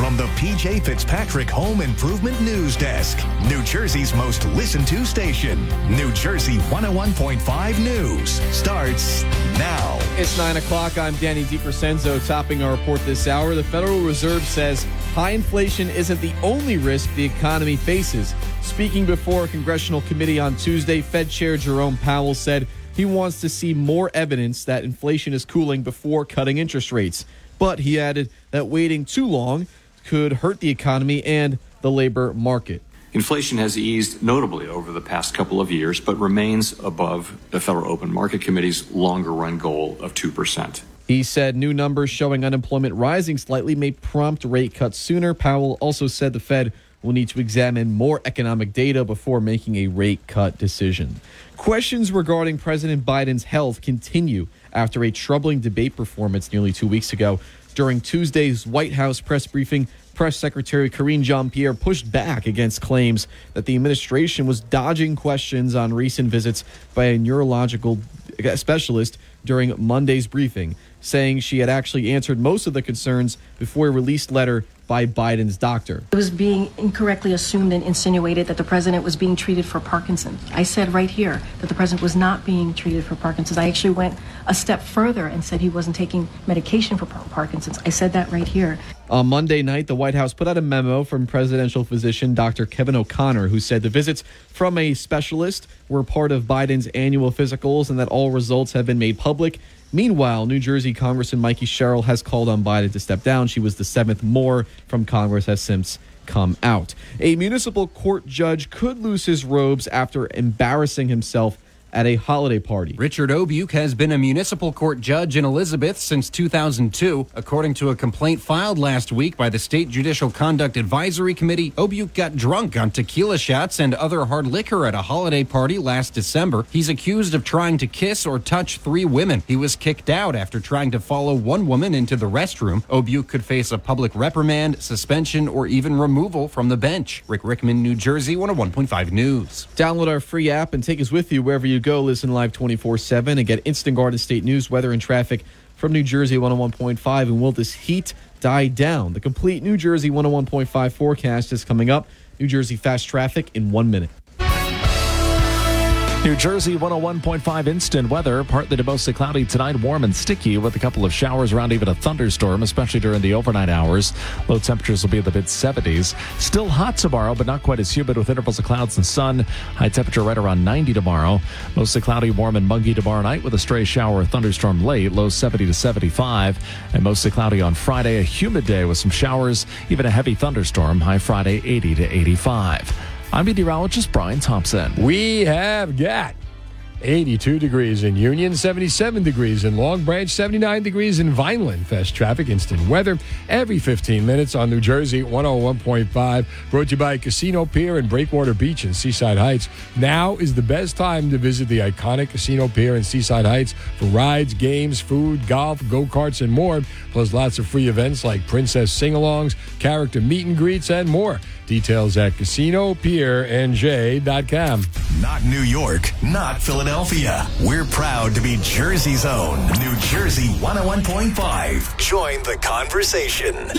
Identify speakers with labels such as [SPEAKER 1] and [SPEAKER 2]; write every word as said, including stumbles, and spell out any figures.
[SPEAKER 1] from the P J Fitzpatrick Home Improvement News Desk, New Jersey's most listened to station. New Jersey one oh one point five News starts now.
[SPEAKER 2] It's nine o'clock. I'm Danny DiCrescenzo. Topping our report this hour, the Federal Reserve says high inflation isn't the only risk the economy faces. Speaking before a congressional committee on Tuesday, Fed Chair Jerome Powell said he wants to see more evidence that inflation is cooling before cutting interest rates. But he added that waiting too long could hurt the economy and the labor market.
[SPEAKER 3] Inflation has eased notably over the past couple of years, but remains above the Federal Open Market Committee's longer-run goal of two percent.
[SPEAKER 2] He said new numbers showing unemployment rising slightly may prompt rate cuts sooner. Powell also said the Fed will need to examine more economic data before making a rate cut decision. Questions regarding President Biden's health continue after a troubling debate performance nearly two weeks ago. During Tuesday's White House press briefing, Press Secretary Karine Jean-Pierre pushed back against claims that the administration was dodging questions on recent visits by a neurological specialist during Monday's briefing, saying she had actually answered most of the concerns before a released letter by Biden's doctor.
[SPEAKER 4] It was being incorrectly assumed and insinuated that the president was being treated for Parkinson's. I said right here that the president was not being treated for Parkinson's. I actually went a step further and said he wasn't taking medication for Parkinson's. I said that right here.
[SPEAKER 2] On Monday night, the White House put out a memo from presidential physician Doctor Kevin O'Connor, who said the visits from a specialist were part of Biden's annual physicals and that all results have been made public. Meanwhile, New Jersey Congressman Mikey Sherrill has called on Biden to step down. She was the seventh more from Congress has since come out. A municipal court judge could lose his robes after embarrassing himself at a holiday party.
[SPEAKER 5] Richard Obuke has been a municipal court judge in Elizabeth since two thousand two. According to a complaint filed last week by the State Judicial Conduct Advisory Committee, Obuke got drunk on tequila shots and other hard liquor at a holiday party last December. He's accused of trying to kiss or touch three women. He was kicked out after trying to follow one woman into the restroom. Obuke could face a public reprimand, suspension, or even removal from the bench. Rick Rickman, New Jersey, one oh one point five News.
[SPEAKER 2] Download our free app and take us with you wherever you go. Listen live twenty-four seven and get instant Garden State news, weather, and traffic from New Jersey one oh one point five. And will this heat die down? The complete New Jersey one oh one point five forecast is coming up. New Jersey fast traffic in one minute.
[SPEAKER 6] New Jersey one oh one point five instant weather, partly to mostly cloudy tonight, warm and sticky with a couple of showers around, even a thunderstorm, especially during the overnight hours. Low temperatures will be in the mid seventies. Still hot tomorrow, but not quite as humid with intervals of clouds and sun. High temperature right around ninety tomorrow. Mostly cloudy, warm and muggy tomorrow night with a stray shower or thunderstorm late, low seventy to seventy-five. And mostly cloudy on Friday, a humid day with some showers, even a heavy thunderstorm, high Friday eighty to eighty-five. I'm meteorologist Brian Thompson.
[SPEAKER 7] We have got eighty-two degrees in Union, seventy-seven degrees in Long Branch, seventy-nine degrees in Vineland. Fast traffic, instant weather every fifteen minutes on New Jersey one oh one point five. Brought to you by Casino Pier and Breakwater Beach in Seaside Heights. Now is the best time to visit the iconic Casino Pier in Seaside Heights for rides, games, food, golf, go-karts, and more. Plus lots of free events like princess sing-alongs, character meet and greets, and more. Details at casino pier n j dot com.
[SPEAKER 1] Not New York, not Philadelphia. We're proud to be Jersey's own New Jersey one oh one point five. Join the conversation.